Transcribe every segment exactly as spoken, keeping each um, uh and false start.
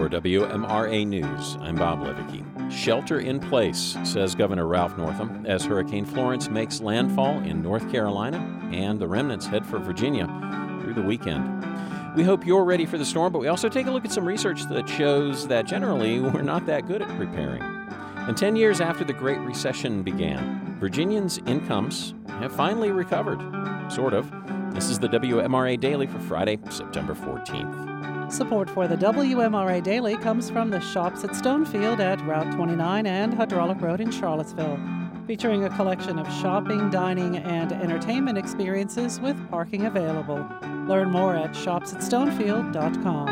For W M R A News, I'm Bob Levicki. Shelter in place, says Governor Ralph Northam, as Hurricane Florence makes landfall in North Carolina and the remnants head for Virginia through the weekend. We hope you're ready for the storm, but we also take a look at some research that shows that generally we're not that good at preparing. And ten years after the Great Recession began, Virginians' incomes have finally recovered. Sort of. This is the W M R A Daily for Friday, September fourteenth. Support for the W M R A Daily comes from the Shops at Stonefield at Route twenty-nine and Hydraulic Road in Charlottesville, featuring a collection of shopping, dining, and entertainment experiences with parking available. Learn more at shops at stonefield dot com.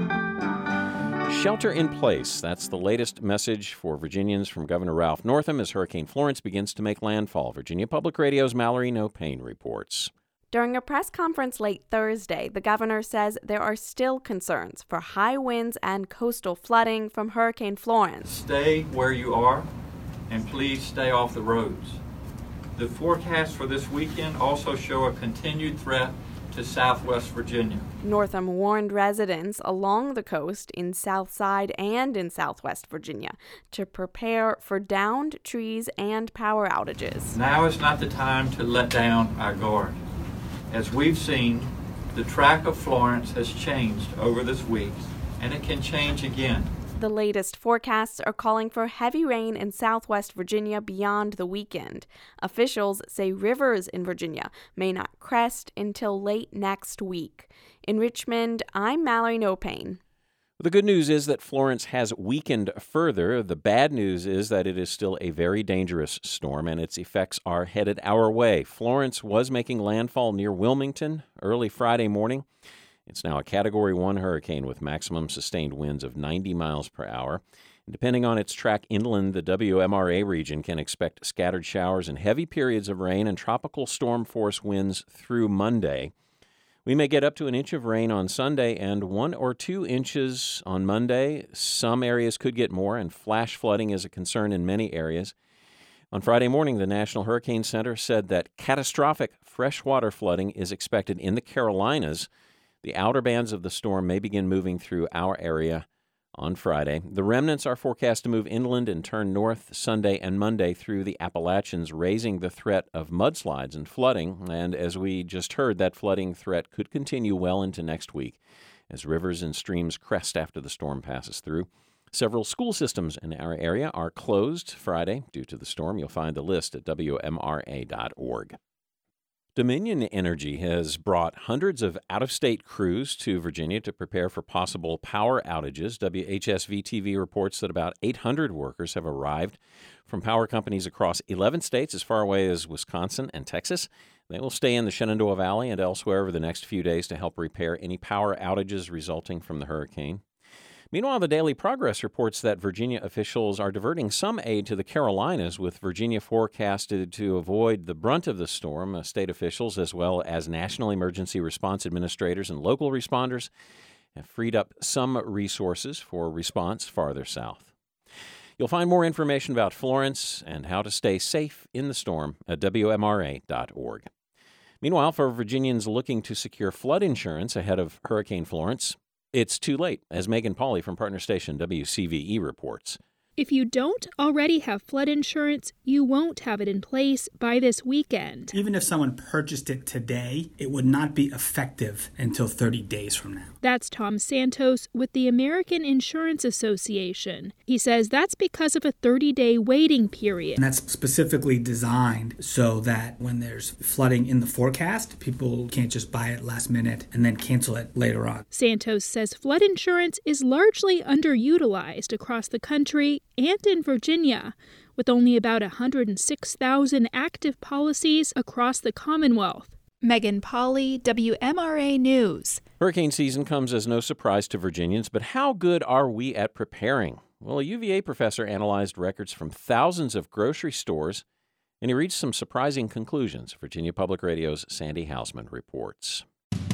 Shelter in place. That's the latest message for Virginians from Governor Ralph Northam as Hurricane Florence begins to make landfall. Virginia Public Radio's Mallory No Pain reports. During a press conference late Thursday, the governor says there are still concerns for high winds and coastal flooding from Hurricane Florence. Stay where you are, and please stay off the roads. The forecasts for this weekend also show a continued threat to southwest Virginia. Northam warned residents along the coast in Southside and in southwest Virginia to prepare for downed trees and power outages. Now is not the time to let down our guard. As we've seen, the track of Florence has changed over this week, and it can change again. The latest forecasts are calling for heavy rain in southwest Virginia beyond the weekend. Officials say rivers in Virginia may not crest until late next week. In Richmond, I'm Mallory No Pain. The good news is that Florence has weakened further. The bad news is that it is still a very dangerous storm, and its effects are headed our way. Florence was making landfall near Wilmington early Friday morning. It's now a Category one hurricane with maximum sustained winds of ninety miles per hour. And depending on its track inland, the W M R A region can expect scattered showers and heavy periods of rain and tropical storm force winds through Monday. We may get up to an inch of rain on Sunday and one or two inches on Monday. Some areas could get more, and flash flooding is a concern in many areas. On Friday morning, the National Hurricane Center said that catastrophic freshwater flooding is expected in the Carolinas. The outer bands of the storm may begin moving through our area on Friday. The remnants are forecast to move inland and turn north Sunday and Monday through the Appalachians, raising the threat of mudslides and flooding. And as we just heard, that flooding threat could continue well into next week as rivers and streams crest after the storm passes through. Several school systems in our area are closed Friday due to the storm. You'll find the list at W M R A dot org. Dominion Energy has brought hundreds of out-of-state crews to Virginia to prepare for possible power outages. W H S V T V reports that about eight hundred workers have arrived from power companies across eleven states as far away as Wisconsin and Texas. They will stay in the Shenandoah Valley and elsewhere over the next few days to help repair any power outages resulting from the hurricane. Meanwhile, the Daily Progress reports that Virginia officials are diverting some aid to the Carolinas, with Virginia forecasted to avoid the brunt of the storm. State officials, as well as National Emergency Response Administrators and local responders, have freed up some resources for response farther south. You'll find more information about Florence and how to stay safe in the storm at W M R A dot org. Meanwhile, for Virginians looking to secure flood insurance ahead of Hurricane Florence, it's too late, as Megan Pauley from partner station W C V E reports. If you don't already have flood insurance, you won't have it in place by this weekend. Even if someone purchased it today, it would not be effective until thirty days from now. That's Tom Santos with the American Insurance Association. He says that's because of a thirty-day waiting period. And that's specifically designed so that when there's flooding in the forecast, people can't just buy it last minute and then cancel it later on. Santos says flood insurance is largely underutilized across the country and in Virginia, with only about one hundred six thousand active policies across the Commonwealth. Megan Pauley, W M R A News. Hurricane season comes as no surprise to Virginians, but how good are we at preparing? Well, a U V A professor analyzed records from thousands of grocery stores, and he reached some surprising conclusions. Virginia Public Radio's Sandy Hausman reports.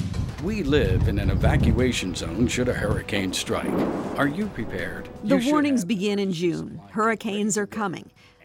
We live in an evacuation zone should a hurricane strike. Are you prepared? The You warnings have. begin in June. Hurricanes are coming.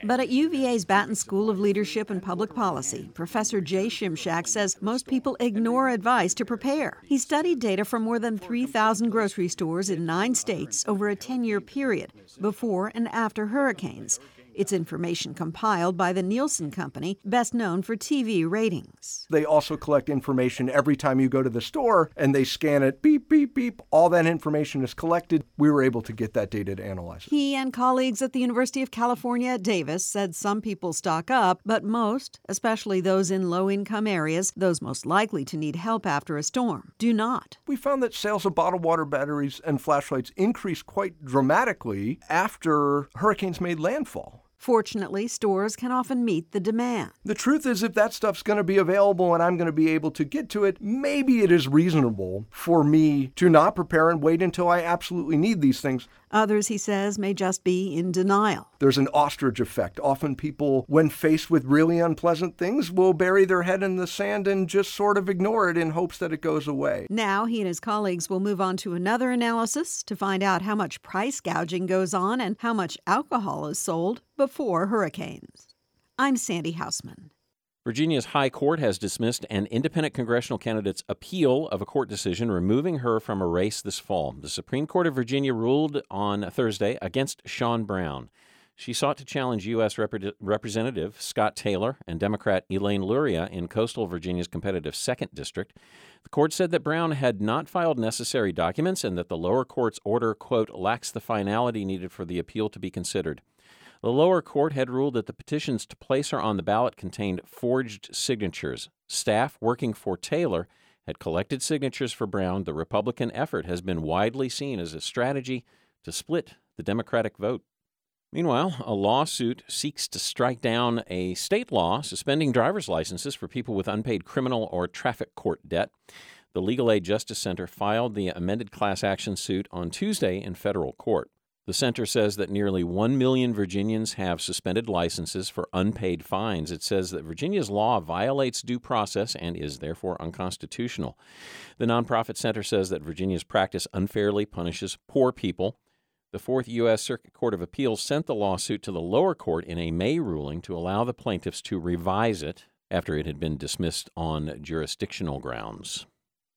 But at U V A's Batten School of Leadership and Public Policy, Professor Jay Shimshak says most people ignore advice to prepare. He studied data from more than three thousand grocery stores in nine states over a ten-year period, before and after hurricanes. It's information compiled by the Nielsen Company, best known for T V ratings. They also collect information every time you go to the store, and they scan it, beep, beep, beep. All that information is collected. We were able to get that data to analyze it. He and colleagues at the University of California at Davis said some people stock up, but most, especially those in low-income areas, those most likely to need help after a storm, do not. We found that sales of bottled water batteries and flashlights increased quite dramatically after hurricanes made landfall. Fortunately, stores can often meet the demand. The truth is, if that stuff's going to be available and I'm going to be able to get to it, maybe it is reasonable for me to not prepare and wait until I absolutely need these things. Others, he says, may just be in denial. There's an ostrich effect. Often people, when faced with really unpleasant things, will bury their head in the sand and just sort of ignore it in hopes that it goes away. Now he and his colleagues will move on to another analysis to find out how much price gouging goes on and how much alcohol is sold before hurricanes. I'm Sandy Hausman. Virginia's High Court has dismissed an independent congressional candidate's appeal of a court decision removing her from a race this fall. The Supreme Court of Virginia ruled on Thursday against Sean Brown. She sought to challenge U S Rep- Representative Scott Taylor and Democrat Elaine Luria in coastal Virginia's competitive second District. The court said that Brown had not filed necessary documents and that the lower court's order, quote, lacks the finality needed for the appeal to be considered. The lower court had ruled that the petitions to place her on the ballot contained forged signatures. Staff working for Taylor had collected signatures for Brown. The Republican effort has been widely seen as a strategy to split the Democratic vote. Meanwhile, a lawsuit seeks to strike down a state law suspending driver's licenses for people with unpaid criminal or traffic court debt. The Legal Aid Justice Center filed the amended class action suit on Tuesday in federal court. The center says that nearly one million Virginians have suspended licenses for unpaid fines. It says that Virginia's law violates due process and is therefore unconstitutional. The nonprofit center says that Virginia's practice unfairly punishes poor people. The Fourth U S Circuit Court of Appeals sent the lawsuit to the lower court in a May ruling to allow the plaintiffs to revise it after it had been dismissed on jurisdictional grounds.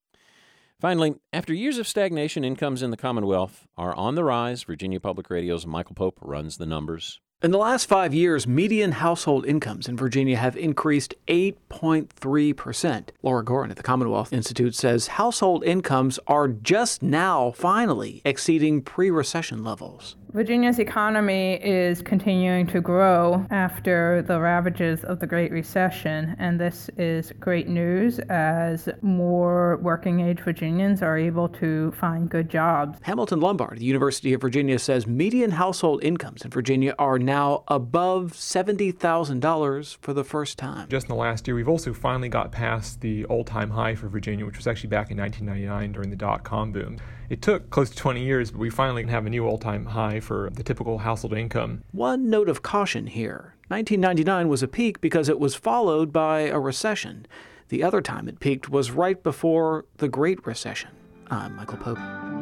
Finally, after years of stagnation, incomes in the Commonwealth are on the rise. Virginia Public Radio's Michael Pope runs the numbers. In the last five years, median household incomes in Virginia have increased eight point three percent. Laura Gorin at the Commonwealth Institute says household incomes are just now finally exceeding pre-recession levels. Virginia's economy is continuing to grow after the ravages of the Great Recession, and this is great news as more working-age Virginians are able to find good jobs. Hamilton Lombard at the University of Virginia says median household incomes in Virginia are now above seventy thousand dollars for the first time. Just in the last year, we've also finally got past the all-time high for Virginia, which was actually back in nineteen ninety-nine during the dot-com boom. It took close to twenty years, but we finally have a new all-time high for the typical household income. One note of caution here. nineteen ninety-nine was a peak because it was followed by a recession. The other time it peaked was right before the Great Recession. I'm Michael Pope.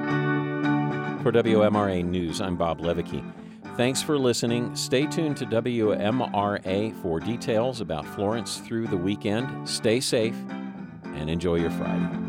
For W M R A News, I'm Bob Levicki. Thanks for listening. Stay tuned to W M R A for details about Florence through the weekend. Stay safe and enjoy your Friday.